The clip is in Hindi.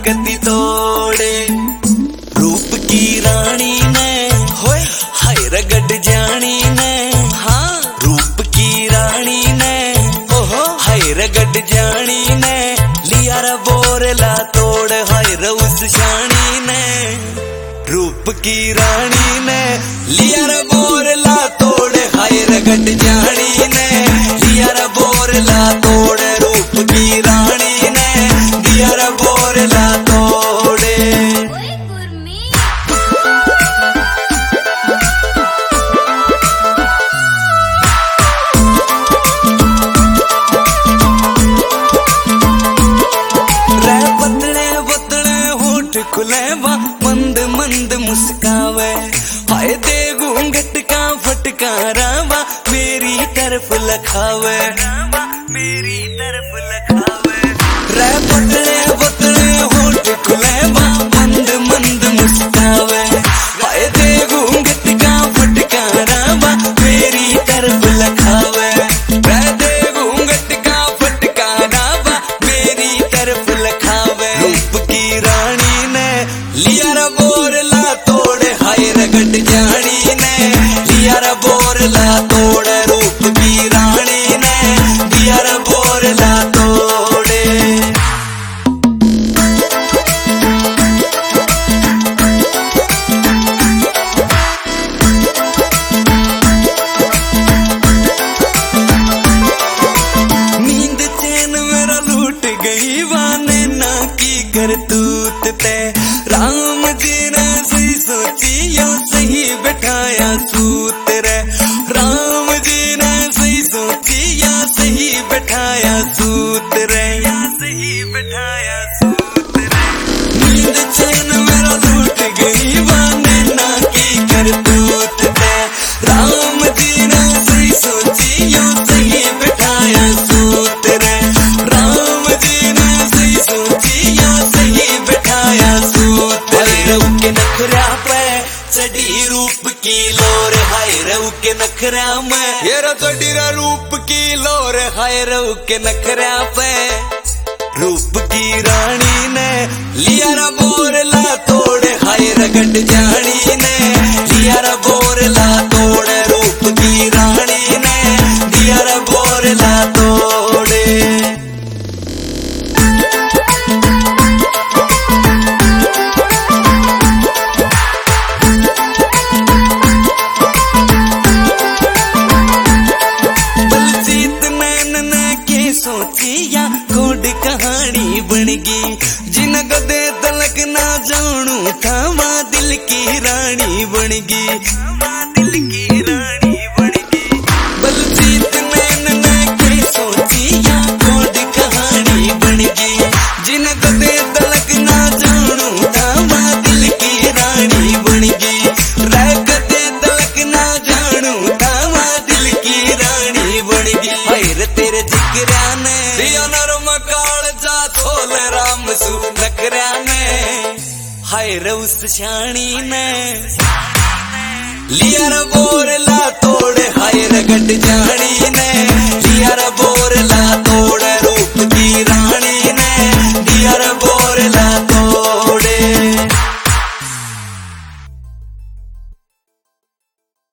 कदी तोड़े। रूप की रानी ने होए हाय रगड़ जानी ने, हाँ रूप की रानी ने ओहो हाय रगड़ जानी ने, लिया रा बोरला तोड़ हाय उस शानी ने। रूप की रानी ने लिया रा बोरला तोड़ हाय रगड़ जानी ने, लिया रा बोरला तोड़। रूप की रानी ने लिया रा बोरला तोड़े। खुले वा मंद मंद मुस्कावे, हाय दे घूंघट का फटकारा वा मेरी तरफ लखावे, मेरी तरफ लखावे। रे पतले पतले होठ खुले वा मंद मंद मुस्कावे, हाय दे घूंघट का फटकारा वा मेरी तरफ लखावे। रे दे घूंघट का फटकारा वा मेरी तरफ लखावे। रूप की रानी लिया रा बोरला तोड़ हाय रगड़ जानी ने, लिया रा बोरला तोड़। रूप की रानी ने लिया रा बोरला तोड़े। नींद चैन मेरा लूट गई वाने ना की करतूत ते, राम जी ने सही सोची या सही बैठाया सूत रे। राम जी ने सही सोची या सही बैठाया सूत रे, या सही बैठाया सूत रे। नींद चैन मेरा लूट गई वाने ना की करतूत ते, राम जी ने सही सोची या सही बैठाया सूत रे। राम जी ने सही सोची या सही बैठाया सूत। के नखरा पे चढ़ी रूप की लोर हाय रऊ के नखरा में, ये चढ़ी रूप की लोर हाय रऊ के नखरा पे। रूप की रानी ने लिया रा बोरला तोड़ हाय रगड़ जानी ने, लिया रा बोरला तोड़। रूप की रानी ने लिया रा बोरला तोड़े। सोचिया कोड कहानी बन गई, जिन गदे तलक ना जानू था मां दिल की रानी बन गई, दिल की रानी बन गई। बलजीत नैन ने के सोचिया कोड कहानी बन गई, जिन गदे तलक ना जानू था मां दिल की रानी बन गई। रह गदे तलक ना जानू था मां दिल की रानी बन गई। हाय तेरे जिगरा ने दिया नरम काल जा थोल राम सु नखरा ने, हाय उस शानी ने लिया रा बोरला तोड़ हाय रगड़ जानी ने।